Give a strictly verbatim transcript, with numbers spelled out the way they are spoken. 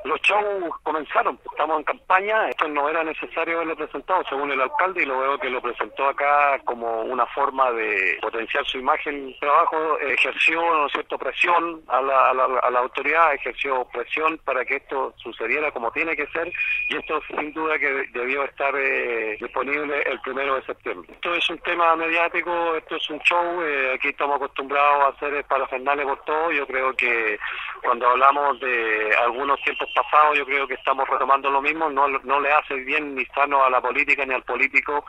Los shows comenzaron, estamos en campaña, esto no era necesario haberlo presentado según el alcalde y lo veo que lo presentó acá como una forma de potenciar su imagen. El trabajo ejerció, ¿no es cierto?, presión a la, a, la, a la autoridad, ejerció presión para que esto sucediera como tiene que ser y esto sin duda que debió estar eh, disponible el primero de septiembre. Esto es un tema mediático, esto es un show, eh, aquí estamos acostumbrados a hacer parafernales por todo, yo creo que cuando hablamos de algunos tiempos pasados, yo creo que estamos retomando lo mismo, no, no le hace bien ni sano a la política ni al político